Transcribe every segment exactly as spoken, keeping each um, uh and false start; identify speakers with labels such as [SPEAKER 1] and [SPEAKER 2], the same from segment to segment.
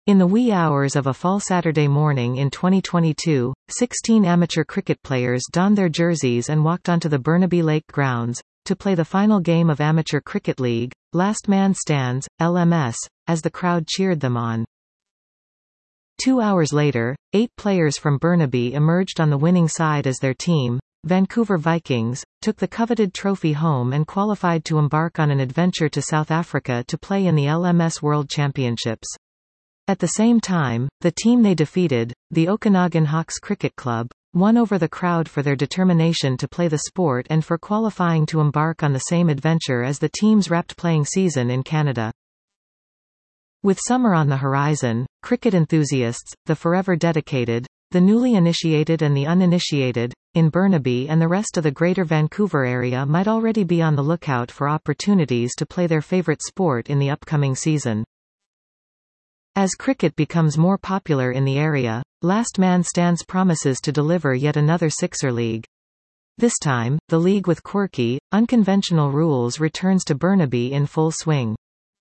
[SPEAKER 1] In the wee hours of a fall Saturday morning in twenty twenty-two, sixteen amateur cricket players donned their jerseys and walked onto the Burnaby Lake grounds to play the final game of Amateur Cricket League, Last Man Stands, L M S, as the crowd cheered them on. Two hours later, eight players from Burnaby emerged on the winning side as their team, Vancouver Vikings, took the coveted trophy home and qualified to embark on an adventure to South Africa to play in the L M S World Championships. At the same time, the team they defeated, the Okanagan Hawks Cricket Club, won over the crowd for their determination to play the sport and for qualifying to embark on the same adventure as the teams wrapped playing season in Canada. With summer on the horizon, cricket enthusiasts, the forever dedicated, the newly initiated and the uninitiated, in Burnaby and the rest of the Greater Vancouver area might already be on the lookout for opportunities to play their favorite sport in the upcoming season. As cricket becomes more popular in the area, Last Man Stands promises to deliver yet another Sixer League. This time, the league with quirky, unconventional rules returns to Burnaby in full swing.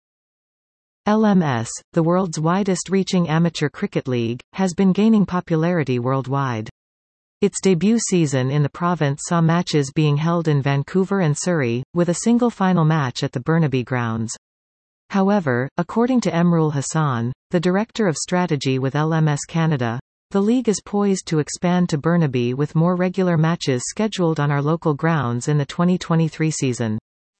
[SPEAKER 1] L M S, the world's widest-reaching amateur cricket league, has been gaining popularity worldwide. Its debut season in the province saw matches being held in Vancouver and Surrey, with a single final match at the Burnaby grounds. However, according to Emrul Hassan, the Director of Strategy with L M S Canada, the league is poised to expand to Burnaby with more regular matches scheduled on our local grounds in the twenty twenty-three season.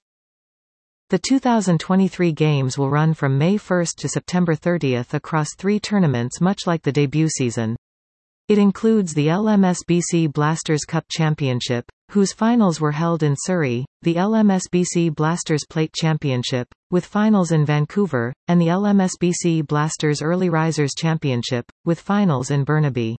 [SPEAKER 1] The two thousand twenty-three games will run from May first to September thirtieth across three tournaments much like the debut season. It includes the L M S B C Blasters Cup Championship, whose finals were held in Surrey, the L M S B C Blasters Plate Championship, with finals in Vancouver, and the L M S B C Blasters Early Risers Championship, with finals in Burnaby.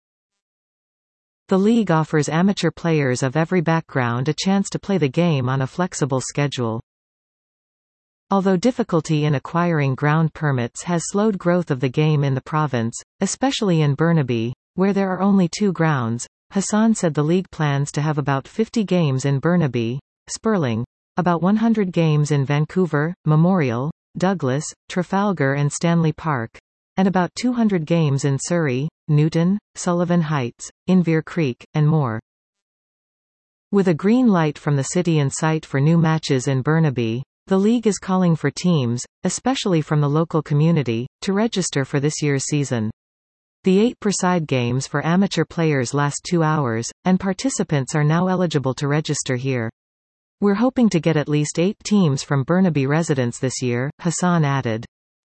[SPEAKER 1] The league offers amateur players of every background a chance to play the game on a flexible schedule. Although difficulty in acquiring ground permits has slowed growth of the game in the province, especially in Burnaby, where there are only two grounds, Hassan said the league plans to have about fifty games in Burnaby, Sperling, about one hundred games in Vancouver, Memorial, Douglas, Trafalgar and Stanley Park, and about two hundred games in Surrey, Newton, Sullivan Heights, Inveer Creek, and more. With a green light from the city in sight for new matches in Burnaby, the league is calling for teams, especially from the local community, to register for this year's season. The eight per-side games for amateur players last two hours, and participants are now eligible to register here. We're hoping to get at least eight teams from Burnaby residents this year, Hassan added.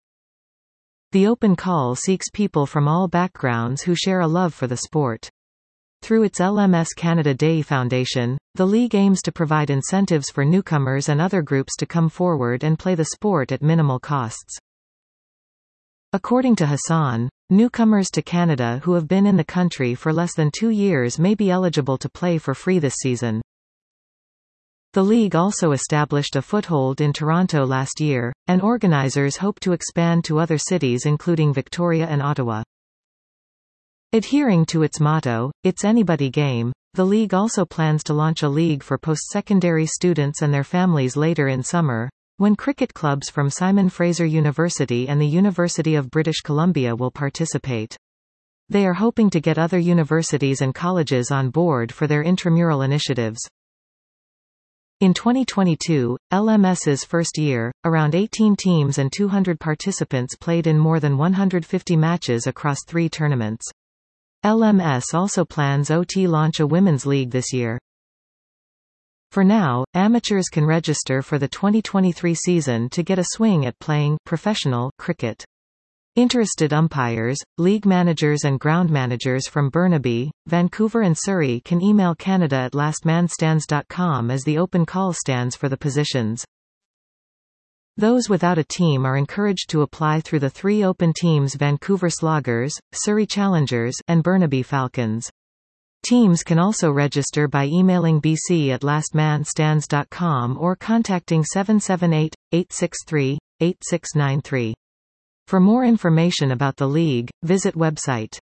[SPEAKER 1] The open call seeks people from all backgrounds who share a love for the sport. Through its L M S Canada Day Foundation, the league aims to provide incentives for newcomers and other groups to come forward and play the sport at minimal costs. According to Hassan, newcomers to Canada who have been in the country for less than two years may be eligible to play for free this season. The league also established a foothold in Toronto last year, and organizers hope to expand to other cities including Victoria and Ottawa. Adhering to its motto, "It's anybody game," the league also plans to launch a league for post-secondary students and their families later in summer, when cricket clubs from Simon Fraser University and the University of British Columbia will participate. They are hoping to get other universities and colleges on board for their intramural initiatives. In twenty twenty-two, LMS's first year, around eighteen teams and two hundred participants played in more than one hundred fifty matches across three tournaments. L M S also plans to launch a women's league this year. For now, amateurs can register for the twenty twenty-three season to get a swing at playing professional cricket. Interested umpires, league managers and ground managers from Burnaby, Vancouver and Surrey can email Canada at last man stands dot com as the open call stands for the positions. Those without a team are encouraged to apply through the three open teams: Vancouver Sloggers, Surrey Challengers, and Burnaby Falcons. Teams can also register by emailing b c at last man stands dot com or contacting seven seven eight, eight six three, eight six nine three. For more information about the league, visit website.